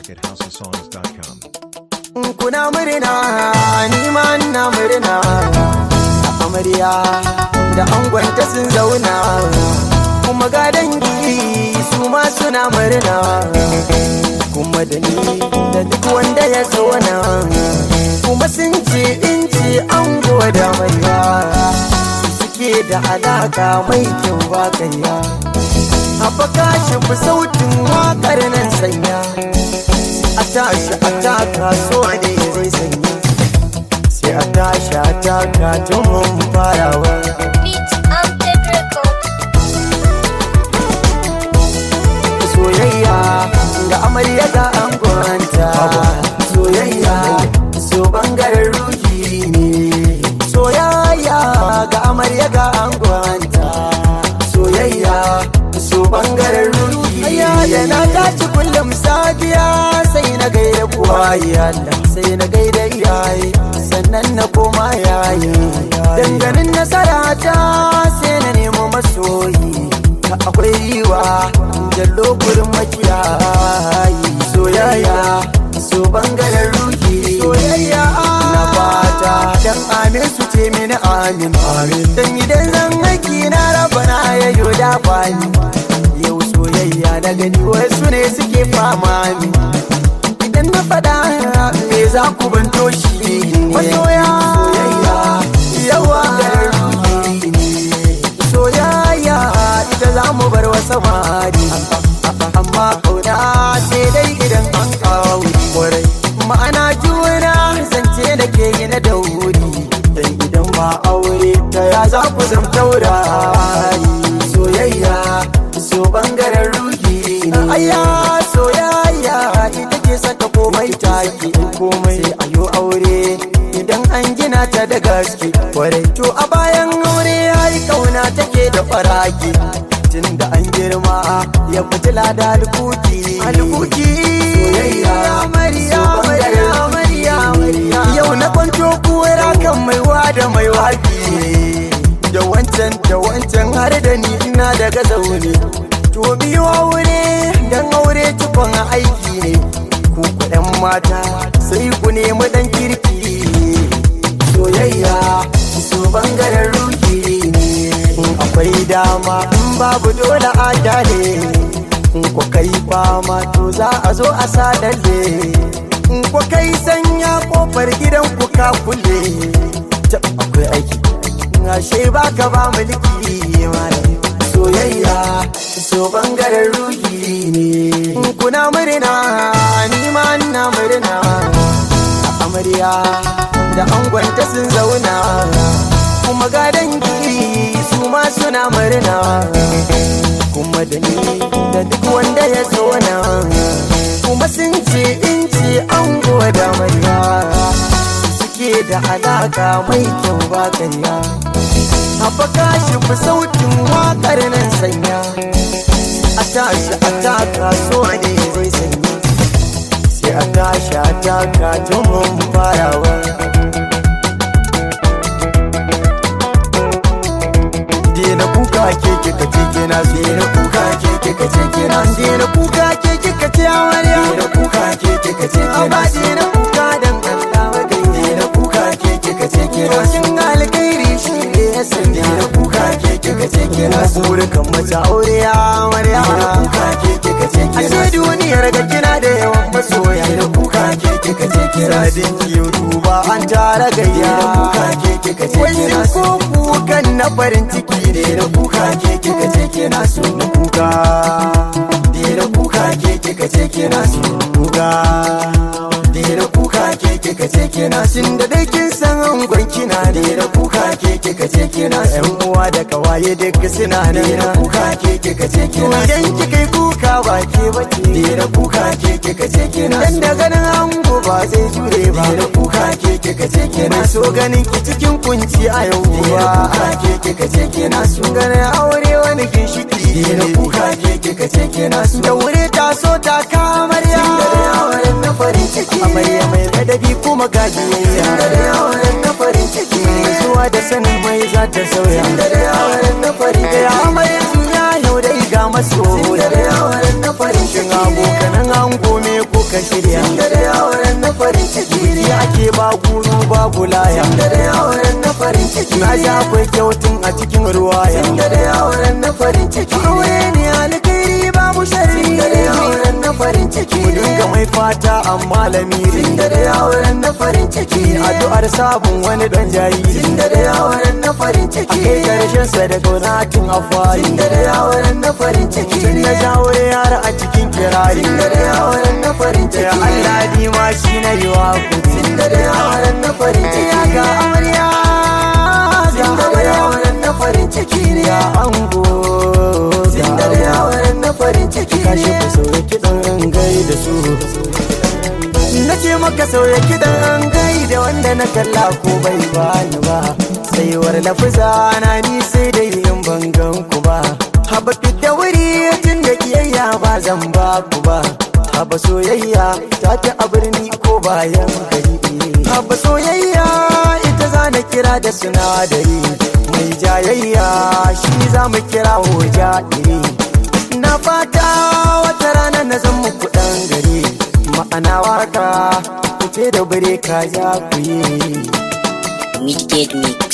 music at housesongs.com. Kuna murna, ni ma ina murna. Amarya da angonta sun zauna, kuma ga dangi su ma suna murna. Kuma da ni da duk wanda ya zauna, kuma sun ce in ce ango da amarya suke da alaka mai kyau ba kaiya. Haɓaka shi fi sautin waƙar nan sanya, a tashi a taka so ne zai sanya, sai a tashi a taka tun mun farawa. Soyayya ga amarya ga angonta, soyayya so bangaren ruhi ne. Soyayya ga amarya ga angonta, soyayya so bangaren ruhi. Da na tashi kullum safiya sai na gaida buwaye Allah, sai na gaida iyaye, sannan na koma yaye. Danganin nasara ta sai na nemo masoyi, akwai riwa jallo gurin makiyayi. Soyayya so bangaren ruhi, soyayya na fata dan amin su ce mini amin. Dan idan zan haƙi na rabana ya yo da bani, yau soyayya na gani wasu ne suke fama min. Idan na faɗa me za ku banto shi masoya. Soyayya yawa soyayya ita za mu bar wa samari, amma kauna sai dai idan an kawo kwarai. Ma'ana juna zance da ke yi na dauri, dan idan ba aure ta ya za ku zam taurari. Soyayya so bangaren ruhi ne. Ayya soyayya ita ke saka komai taki, komai sai ayo aure idan an gina ta da gaske kwarai. To a bayan aure yayi kauna take da faraki, tun da an girma ya fitila da alkuki. Soyayya Mariya yau na kwanto kuwara kan maiwa da mai wafi, da wancan har da ni ina daga zaune. To biyu aure dan aure cikon aiki ne, ku kuɗin mata sai ku nemi dan kirki. Soyayya so bangaren ruhi ne, akwai dama in babu dole a dale. In ku kai fama to za a zo a sadalle, in ku kai sanya kofar gidan ku ka kulle. Akwai aiki ashe baka ba mulki malam. Soyayya so bangaren ruhi ne. Kuna murna, ni ma ina murna. Amarya da angonta sun zauna, kuma ga dangi su ma suna murna. Kuma da ni da duk wanda ya zauna, kuma sun ce in ce ango da amarya suke da alaka mai kyau ba kaiya. Haɓaka shi fi sautin waƙar nan sanya, a tashi a taka so ne zai sanya, sai a tashi a taka tun mun farawa. Dena kuka keke ka ce kina so, dena kuka keke ka ce kina so, dena kuka keke ka ce amarya, dena kuka keke ka ce kina so, dena kuka dan Allah wagai, dena kuka keke ka ce kina so. Kin alkhairi shi ne ya sanya, dena kuka keke ka ce kina so. Burkan mace aure ya amarya, dena kuka keke ka ce kina so. Ashe duniyar ga kina da yawan masoya, dena kuka keke ka ce kina so. Sadin kiyo duba an tara gayya, dena kuka keke ka ce kina so. Ko kukan na farin ciki, dena kuka keke ka ce kina so. Na kuka dena kuka keke ka ce kina so. Kuka dena kuka keke ka ce kina so. Da dai kin san angon kina, dena kuka keke ka ce kina so. Yan uwa da kawaye duk suna nan, dena kuka keke ka ce kina so. Idan kika yi kuka ba ke bace, dena kuka keke ka ce kina so. Dan da ganin ango ba zai jure ba, dena kuka keke ka ce kina so. Ganin ki cikin kunci a yau, dena kuka keke ka ce kina so. Ganin aure wani ginshiki, dena kuka keke ka ce kina so. Da wuri ta so ta kamarya, da auren na farin ciki. Amarya mai ladabi kuma gajiyayya, da auren na farin ciki. Zuwa da sanin mai za ta sauya, da auren na farin ciki. Amarya suna yau dai ga maso, da auren na farin ciki. Abokanan ango me kuka muka shirya. Tunda da auren na farin ciki ne. Ake ba guru babu laya. Tunda da auren na farin ciki ne. Na ji akwai kyautun a cikin ruwaya. Tunda da auren na farin ciki ne. Aure ne alkhairi babu sharri. Tunda da auren na farin ciki ne. Mu dinga mai fata amma lamiri. Tunda da auren na farin ciki ne. Addu'ar sabon wani dan jariri. Tunda da auren na farin ciki ne. Akai karshen sa da gonatin afari. Tunda da auren na farin ciki ne. Na jawo yara a cikin kirari. Tunda da auren na farin ciki ne. Allah ni ma shi na yi wa kuti. Tunda da auren na farin ciki ne. Ga amarya ga amarya auren na farin ciki ne. Ya ango tunda da auren na farin ciki ne. Kashi ku sauya kiɗan gai da su. Na ce maka sauya kiɗan gai da wanda na kalla ko bai bani ba. Saiwar lafuza na ni sai da yin bangan ku ba. Haba da wuri tun da kiyayya ba zan ba ku ba. Haba soyayya ta ta a birni ko bayan gari. Haba soyayya ita za na kira da sinadari. Mai jayayya shi za mu kira hoja iri. Na fata wata rana na zan muku ɗan gari. Ma'ana waka ku ce da bare ka za ku yi. Midgate Mix.